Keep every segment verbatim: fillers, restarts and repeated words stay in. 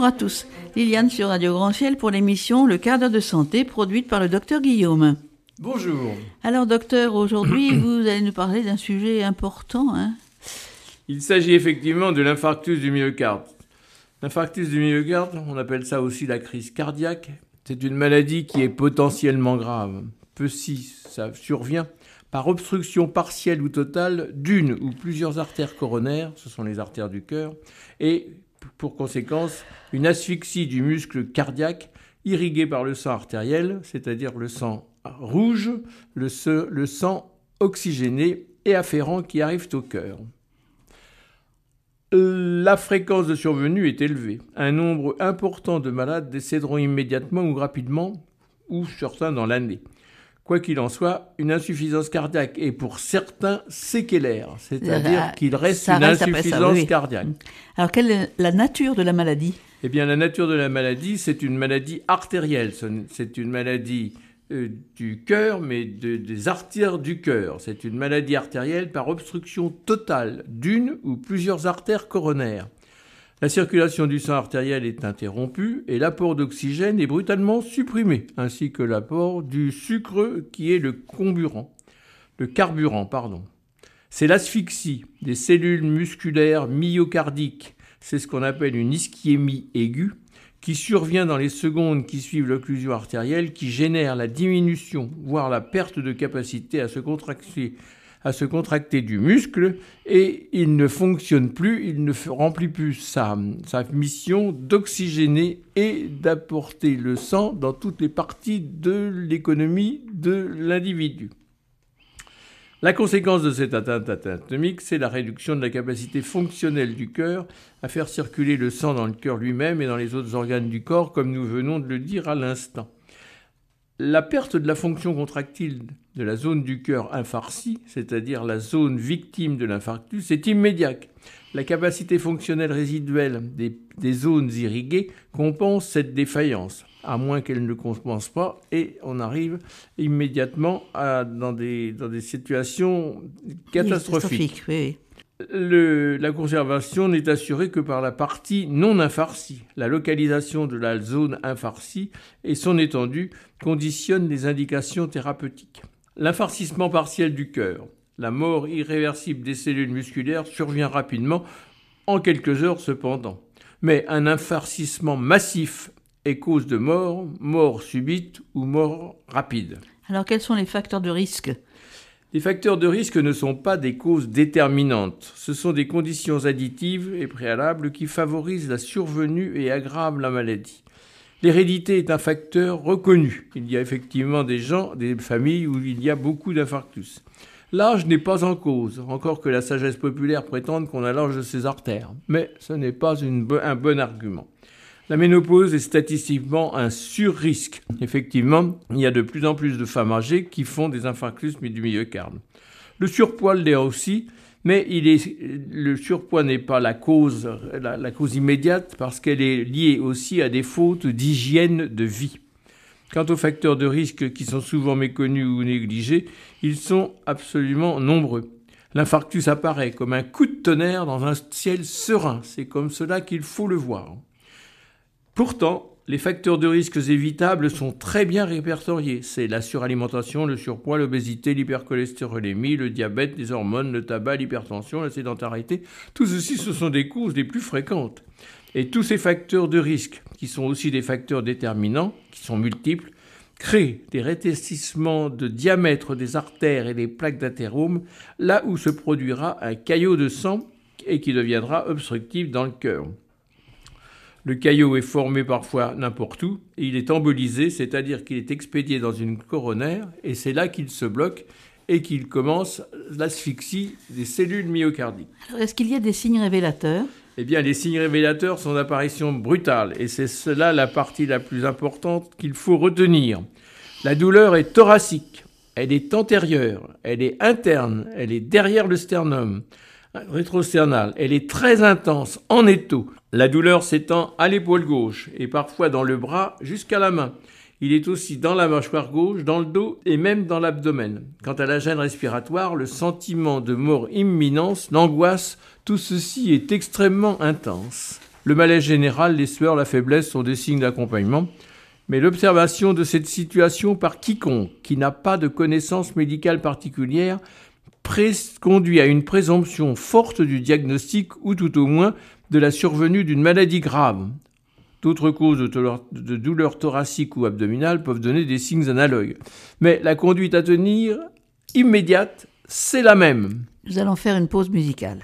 à tous. Liliane sur Radio Grand Ciel pour l'émission Le quart d'heure de santé produite par le docteur Guillaume. Bonjour. Alors docteur, aujourd'hui vous allez nous parler d'un sujet important. Hein Il s'agit effectivement de l'infarctus du myocarde. L'infarctus du myocarde, on appelle ça aussi la crise cardiaque. C'est une maladie qui est potentiellement grave. Peu si ça survient par obstruction partielle ou totale d'une ou plusieurs artères coronaires, ce sont les artères du cœur, et pour conséquence, une asphyxie du muscle cardiaque irrigué par le sang artériel, c'est-à-dire le sang rouge, le, se, le sang oxygéné et afférent qui arrive au cœur. La fréquence de survenue est élevée. Un nombre important de malades décéderont immédiatement ou rapidement, ou certains dans l'année. Quoi qu'il en soit, une insuffisance cardiaque est pour certains séquelaire, c'est-à-dire euh, qu'il reste une reste insuffisance ça, oui. cardiaque. Alors, quelle est la nature de la maladie ? Eh bien, la nature de la maladie, c'est une maladie artérielle. C'est une maladie euh, du cœur, mais de, des artères du cœur. C'est une maladie artérielle par obstruction totale d'une ou plusieurs artères coronaires. La circulation du sang artériel est interrompue et l'apport d'oxygène est brutalement supprimé, ainsi que l'apport du sucre qui est le comburant, le carburant, pardon. C'est l'asphyxie des cellules musculaires myocardiques, c'est ce qu'on appelle une ischémie aiguë, qui survient dans les secondes qui suivent l'occlusion artérielle, qui génère la diminution, voire la perte de capacité à se contracter à se contracter du muscle et il ne fonctionne plus, il ne remplit plus sa, sa mission d'oxygéner et d'apporter le sang dans toutes les parties de l'économie de l'individu. La conséquence de cette atteinte anatomique, c'est la réduction de la capacité fonctionnelle du cœur à faire circuler le sang dans le cœur lui-même et dans les autres organes du corps, comme nous venons de le dire à l'instant. La perte de la fonction contractile de la zone du cœur infarcie, c'est-à-dire la zone victime de l'infarctus, est immédiate. La capacité fonctionnelle résiduelle des, des zones irriguées compense cette défaillance, à moins qu'elle ne le compense pas, et on arrive immédiatement à, dans, des, dans des situations catastrophiques. Oui. Le, la conservation n'est assurée que par la partie non infarcie. La localisation de la zone infarcie et son étendue conditionnent les indications thérapeutiques. L'infarcissement partiel du cœur, la mort irréversible des cellules musculaires survient rapidement, en quelques heures cependant. Mais un infarcissement massif est cause de mort, mort subite ou mort rapide. Alors quels sont les facteurs de risque ? Les facteurs de risque ne sont pas des causes déterminantes. Ce sont des conditions additives et préalables qui favorisent la survenue et aggravent la maladie. L'hérédité est un facteur reconnu. Il y a effectivement des gens, des familles où il y a beaucoup d'infarctus. L'âge n'est pas en cause, encore que la sagesse populaire prétende qu'on a l'âge de ses artères. Mais ce n'est pas une bo- un bon argument. La ménopause est statistiquement un sur-risque. Effectivement, il y a de plus en plus de femmes âgées qui font des infarctus du myocarde. Le surpoids l'est aussi, mais il est, le surpoids n'est pas la cause, la, la cause immédiate parce qu'elle est liée aussi à des fautes d'hygiène de vie. Quant aux facteurs de risque qui sont souvent méconnus ou négligés, ils sont absolument nombreux. L'infarctus apparaît comme un coup de tonnerre dans un ciel serein. C'est comme cela qu'il faut le voir. Pourtant, les facteurs de risques évitables sont très bien répertoriés. C'est la suralimentation, le surpoids, l'obésité, l'hypercholestérolémie, le diabète, les hormones, le tabac, l'hypertension, la sédentarité. Tout ceci, ce sont des causes les plus fréquentes. Et tous ces facteurs de risque, qui sont aussi des facteurs déterminants, qui sont multiples, créent des rétrécissements de diamètre des artères et des plaques d'athérome, là où se produira un caillot de sang et qui deviendra obstructif dans le cœur. Le caillot est formé parfois n'importe où et il est embolisé, c'est-à-dire qu'il est expédié dans une coronaire et c'est là qu'il se bloque et qu'il commence l'asphyxie des cellules myocardiques. Alors, est-ce qu'il y a des signes révélateurs ? Eh bien, les signes révélateurs sont d'apparition brutale et c'est cela la partie la plus importante qu'il faut retenir. La douleur est thoracique, elle est antérieure, elle est interne, elle est derrière le sternum. Rétrosternale, elle est très intense, en étau. La douleur s'étend à l'épaule gauche et parfois dans le bras jusqu'à la main. Il est aussi dans la mâchoire gauche, dans le dos et même dans l'abdomen. Quant à la gêne respiratoire, le sentiment de mort imminente, l'angoisse, tout ceci est extrêmement intense. Le malaise général, les sueurs, la faiblesse sont des signes d'accompagnement. Mais l'observation de cette situation par quiconque qui n'a pas de connaissance médicale particulière pré- conduit à une présomption forte du diagnostic ou tout au moins de la survenue d'une maladie grave. D'autres causes de, douleur, de douleurs thoraciques ou abdominales peuvent donner des signes analogues. Mais la conduite à tenir immédiate, c'est la même. Nous allons faire une pause musicale.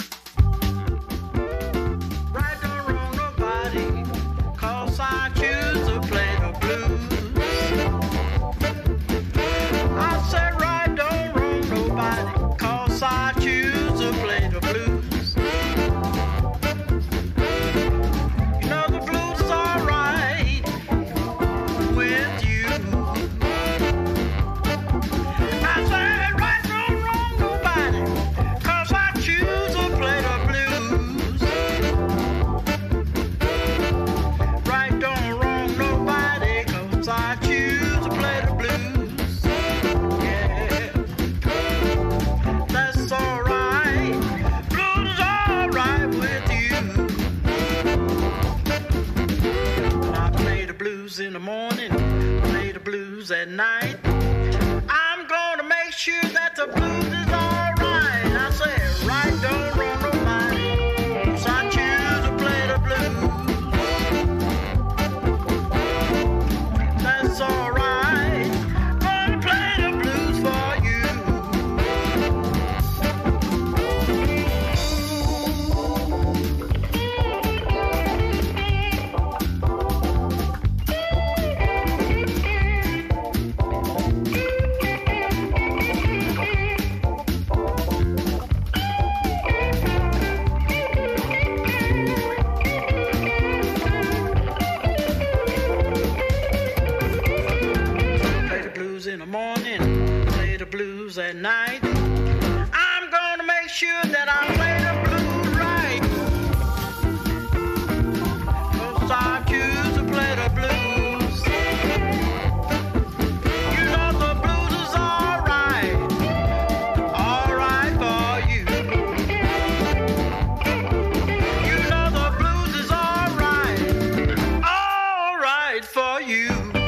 In the morning, play the blues at night. I'm gonna make sure that the blues is alright. I said, right, don't wrong nobody, so I choose to play the blues. That's alright, gonna play the blues for you. In the morning, play the blues at night. I'm gonna make sure that I play the blues right. 'Cause I choose to play the blues. You know the blues is alright, alright for you. You know the blues is alright, alright for you.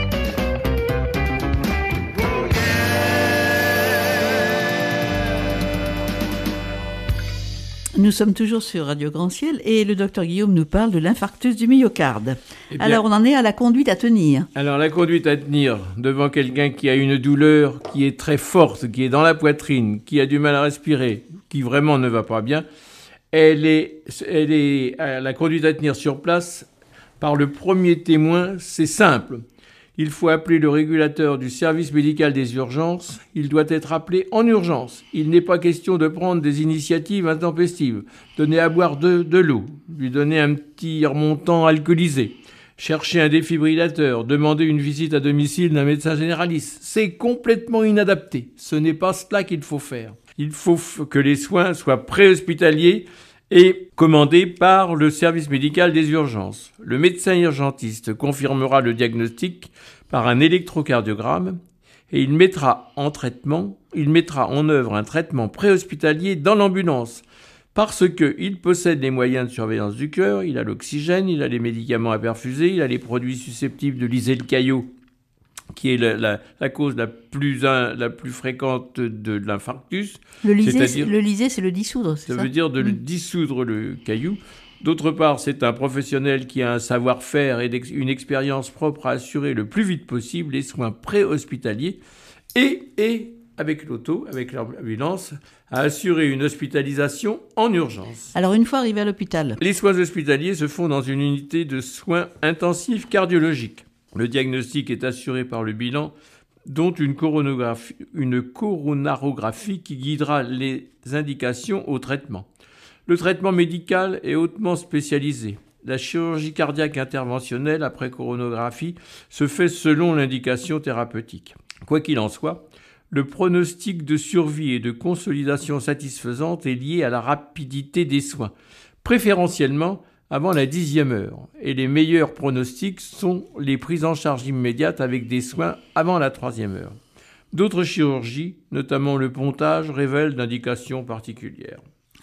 Nous sommes toujours sur Radio Grand Ciel et le docteur Guillaume nous parle de l'infarctus du myocarde. Eh bien, alors, on en est à la conduite à tenir. Alors, la conduite à tenir devant quelqu'un qui a une douleur qui est très forte, qui est dans la poitrine, qui a du mal à respirer, qui vraiment ne va pas bien, elle est, elle est la conduite à tenir sur place par le premier témoin, c'est simple. Il faut appeler le régulateur du service médical des urgences. Il doit être appelé en urgence. Il n'est pas question de prendre des initiatives intempestives. Donner à boire de, de l'eau, lui donner un petit remontant alcoolisé, chercher un défibrillateur, demander une visite à domicile d'un médecin généraliste. C'est complètement inadapté. Ce n'est pas cela qu'il faut faire. Il faut que les soins soient préhospitaliers et commandé par le service médical des urgences. Le médecin urgentiste confirmera le diagnostic par un électrocardiogramme et il mettra en traitement, il mettra en œuvre un traitement préhospitalier dans l'ambulance parce qu'il possède les moyens de surveillance du cœur, il a l'oxygène, il a les médicaments à perfuser, il a les produits susceptibles de liser le caillot qui est la, la, la cause la plus, un, la plus fréquente de l'infarctus. Le liser, c'est, le liser, c'est le dissoudre, c'est ça? Ça veut dire de mmh. le dissoudre le caillou. D'autre part, c'est un professionnel qui a un savoir-faire et une expérience propre à assurer le plus vite possible les soins pré-hospitaliers et, et avec l'auto, avec l'ambulance, à assurer une hospitalisation en urgence. Alors, une fois arrivé à l'hôpital? Les soins hospitaliers se font dans une unité de soins intensifs cardiologiques. Le diagnostic est assuré par le bilan, dont une coronographie, une coronarographie qui guidera les indications au traitement. Le traitement médical est hautement spécialisé. La chirurgie cardiaque interventionnelle après coronographie se fait selon l'indication thérapeutique. Quoi qu'il en soit, le pronostic de survie et de consolidation satisfaisante est lié à la rapidité des soins, préférentiellement avant la dixième heure, et les meilleurs pronostics sont les prises en charge immédiates avec des soins avant la troisième heure. D'autres chirurgies, notamment le pontage, révèlent d'indications particulières.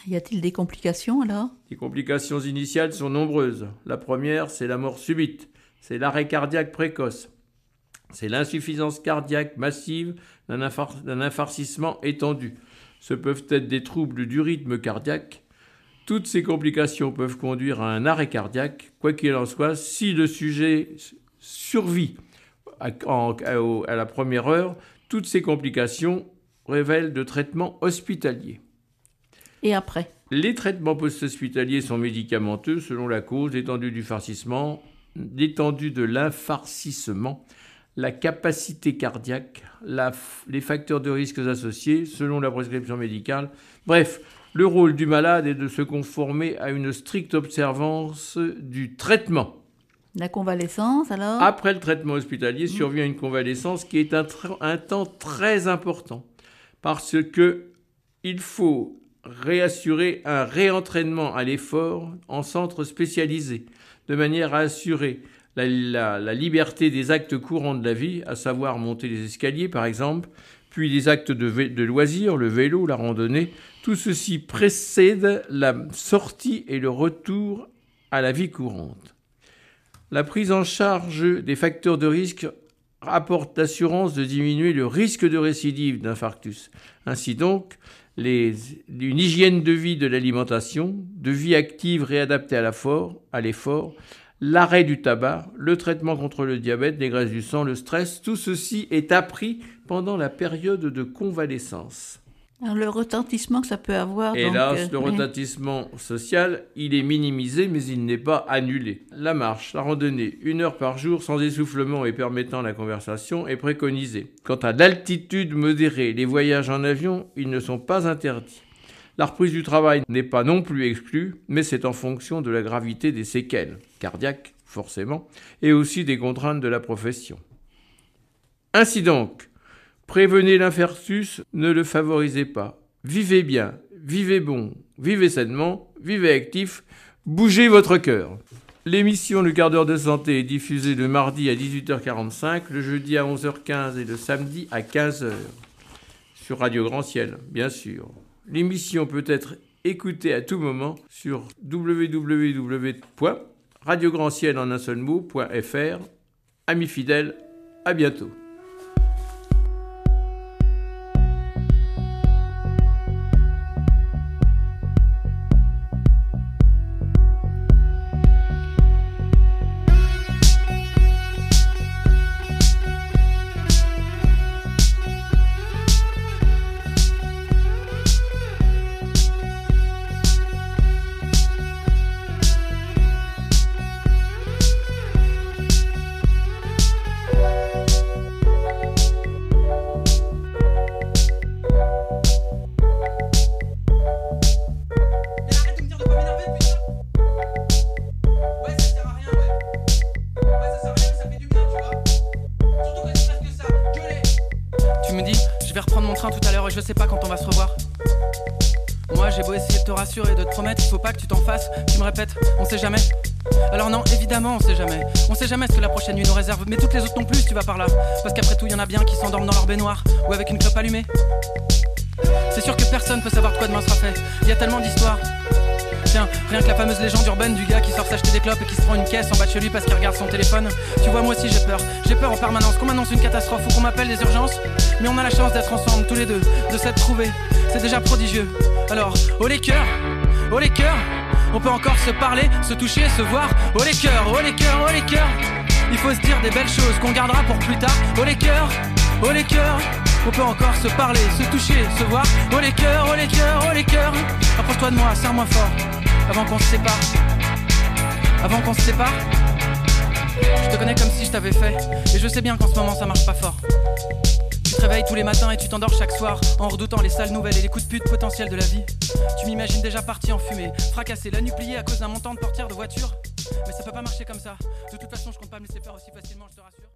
Y a-t-il des complications alors ? Les complications initiales sont nombreuses. La première, c'est la mort subite, c'est l'arrêt cardiaque précoce, c'est l'insuffisance cardiaque massive d'un, infar- d'un infarcissement étendu. Ce peuvent être des troubles du rythme cardiaque. Toutes ces complications peuvent conduire à un arrêt cardiaque. Quoi qu'il en soit, si le sujet survit à, en, à, à la première heure, toutes ces complications révèlent de traitements hospitaliers. Et après ? Les traitements post-hospitaliers sont médicamenteux selon la cause, l'étendue du farcissement, l'étendue de l'infarcissement, la capacité cardiaque, la, les facteurs de risque associés selon la prescription médicale. Bref, le rôle du malade est de se conformer à une stricte observance du traitement. La convalescence alors ? Après le traitement hospitalier, survient une convalescence qui est un, tr- un temps très important parce que il faut réassurer un réentraînement à l'effort en centre spécialisé, de manière à assurer la, la, la liberté des actes courants de la vie, à savoir monter les escaliers par exemple, puis les actes de, vé- de loisirs, le vélo, la randonnée. Tout ceci précède la sortie et le retour à la vie courante. La prise en charge des facteurs de risque apporte l'assurance de diminuer le risque de récidive d'infarctus. Ainsi donc, Les, une hygiène de vie de l'alimentation, de vie active réadaptée à l'effort, à l'effort, l'arrêt du tabac, le traitement contre le diabète, les graisses du sang, le stress, tout ceci est appris pendant la période de convalescence. Alors, le retentissement que ça peut avoir... Hélas, donc, euh, le oui. retentissement social, il est minimisé, mais il n'est pas annulé. La marche, la randonnée, une heure par jour, sans essoufflement et permettant la conversation, est préconisée. Quant à l'altitude modérée, les voyages en avion, ils ne sont pas interdits. La reprise du travail n'est pas non plus exclue, mais c'est en fonction de la gravité des séquelles, cardiaques, forcément, et aussi des contraintes de la profession. Ainsi donc, prévenez l'infarctus, ne le favorisez pas. Vivez bien, vivez bon, vivez sainement, vivez actif, bougez votre cœur. L'émission Le quart d'heure de santé est diffusée le mardi à dix-huit heures quarante-cinq, le jeudi à onze heures quinze et le samedi à quinze heures. Sur Radio Grand Ciel, bien sûr. L'émission peut être écoutée à tout moment sur w w w point radio grand ciel en un seul mot point f r. Amis fidèles, à bientôt. Je sais pas quand on va se revoir. Moi j'ai beau essayer de te rassurer, de te promettre, il faut pas que tu t'en fasses. Tu me répètes, on sait jamais. Alors non, évidemment on sait jamais. On sait jamais ce que la prochaine nuit nous réserve. Mais toutes les autres non plus si tu vas par là. Parce qu'après tout y en a bien qui s'endorment dans leur baignoire ou avec une clope allumée. C'est sûr que personne peut savoir de quoi demain sera fait. Il y a tellement d'histoires. Tiens, rien que la fameuse légende urbaine du gars qui sort s'acheter des clopes et qui se prend une caisse en bas de chez lui parce qu'il regarde son téléphone. Tu vois, moi aussi j'ai peur. J'ai peur en permanence qu'on m'annonce une catastrophe ou qu'on m'appelle des urgences. Mais on a la chance d'être ensemble tous les deux, de s'être trouvés. C'est déjà prodigieux. Alors, oh les cœurs, oh les cœurs, on peut encore se parler, se toucher, se voir. Oh les cœurs, oh les cœurs, oh les cœurs. Il faut se dire des belles choses qu'on gardera pour plus tard. Oh les cœurs, oh les cœurs. On peut encore se parler, se toucher, se voir. Oh les cœurs, oh les cœurs, oh les cœurs. Approche-toi de moi, serre-moi fort. Avant qu'on se sépare. Avant qu'on se sépare. Je te connais comme si je t'avais fait. Et je sais bien qu'en ce moment ça marche pas fort. Tu te réveilles tous les matins et tu t'endors chaque soir en redoutant les sales nouvelles et les coups de pute potentiels de la vie. Tu m'imagines déjà parti en fumée, fracassé, la nuit pliée à cause d'un montant de portière de voiture. Mais ça peut pas marcher comme ça. De toute façon je compte pas me laisser faire aussi facilement, je te rassure.